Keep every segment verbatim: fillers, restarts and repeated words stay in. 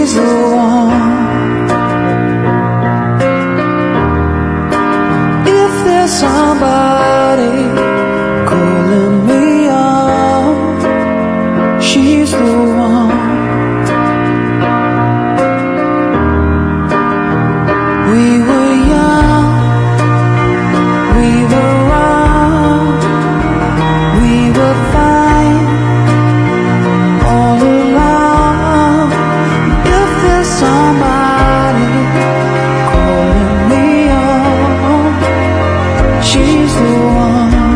she's the one. If there's somebody calling me on, she's the one. We were young, we were wrong, we were fine all along. If there's somebody calling me on, she's the one.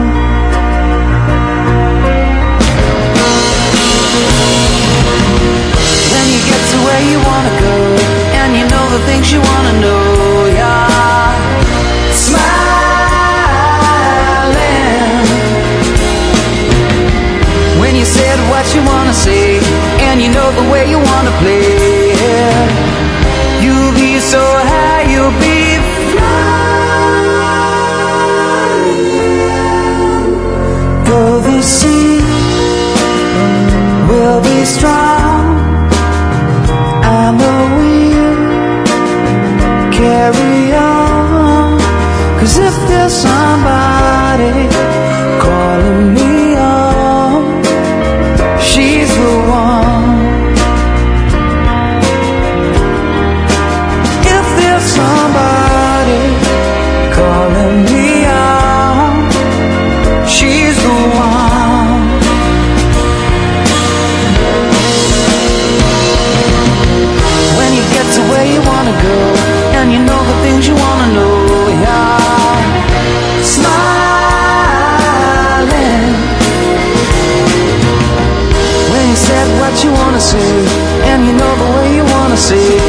When you get to where you wanna go, and you know the things you wanna know, yeah, smiling. When you said what you wanna say, and you know the way you wanna play, yeah. You'll be so high, you'll be flying. Though the sea will be strong, and the wind carry on. 'Cause if there's somebody calling me on, she's the one. If there's somebody calling me on, she's the one. When you get to where you wanna go, and you know the things you wanna know, yeah, smiling. When you said what you wanna say, and you know the way you wanna say,